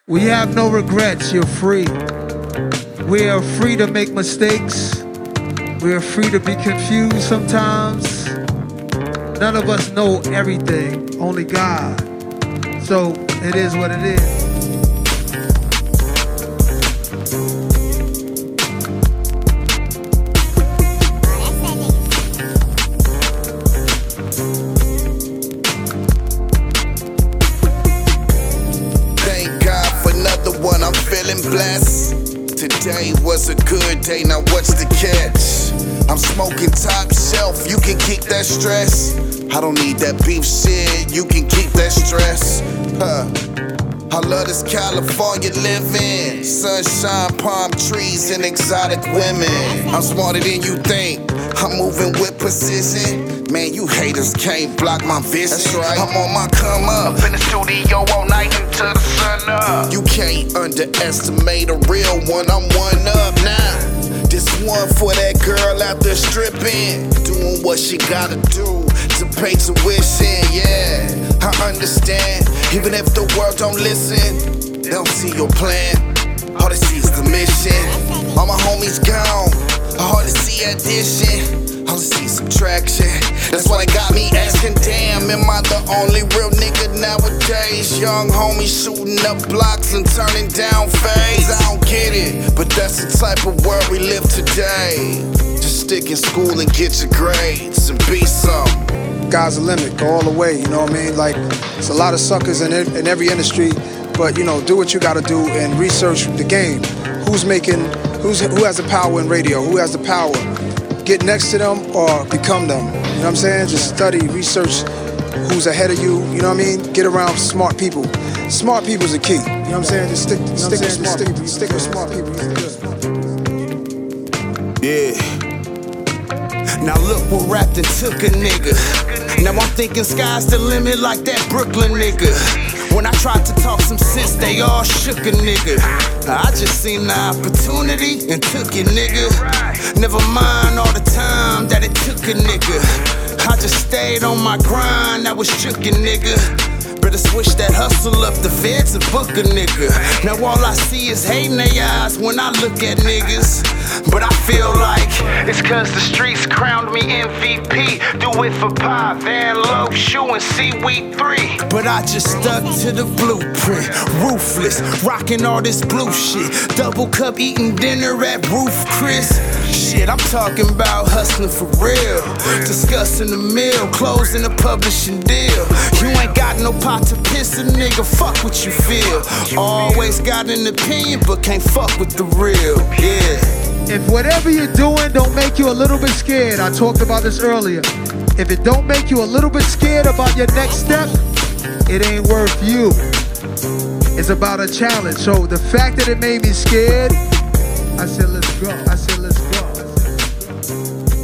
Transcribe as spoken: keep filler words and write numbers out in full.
We have no regrets, you're free. We are free to make mistakes. We are free to be confused sometimes. None of us know everything, only God. So it is what it is. I'm feeling blessed. Today was a good day, now what's the catch? I'm smoking top shelf, you can keep that stress. I don't need that beef shit, you can keep that stress. Huh. I love this California living. Sunshine, palm trees, and exotic women. I'm smarter than you think, I'm moving with precision. Man, you haters can't block my vision. That's right. I'm on my come up, up in the studio all night until the sun up. You can't underestimate a real one, I'm one up now. This one for that girl out there stripping, doing what she gotta do to pay tuition, yeah. I understand, even if the world don't listen, they don't see your plan, all they see is the mission. All my homies gone, I hardly see addition, all I see is subtraction. That's why they got me asking, damn, am I the only real nigga nowadays? Young homies shooting up blocks and turning down fades. I don't get it, but that's the type of world we live today. Just stick in school and get your grades and be something. Sky's the limit, go all the way, you know what I mean? Like, it's a lot of suckers in, it, in every industry, but you know, do what you gotta do and research the game. Who's making, who's, who has the power in radio? Who has the power? Get next to them or become them. You know what I'm saying? Just study, research who's ahead of you. You know what I mean? Get around smart people. Smart people's the key. You know what I'm saying? Just stick, stick with smart people. Stick with smart people. Yeah. Now look what rapped and took a nigga. Now I'm thinking sky's the limit like that Brooklyn nigga. When I tried to talk some sense, they all shook a nigga. I just seen the opportunity and took it, nigga. Never mind all the time that it took a nigga. I just stayed on my grind, I was shookin', nigga. Better switch that hustle up the feds and book a nigga. Now all I see is hate in their eyes when I look at niggas. But I feel like it's cause the streets crowned me M V P. Do it for Pop, Van Low, Shoe, and Seaweed three. But I just stuck to the blueprint. Ruthless, rocking all this blue shit. Double cup eating dinner at Roof Chris. Shit, I'm talking about hustling for real. Discussing the meal, closing a publishing deal. You ain't got no pot to piss a nigga, fuck what you feel. Always got an opinion, but can't fuck with the real, yeah. If whatever you're doing don't make you a little bit scared, I talked about this earlier. If it don't make you a little bit scared about your next step, it ain't worth you. It's about a challenge. So the fact that it made me scared, I said, let's go. I said, let's go. I said, let's go.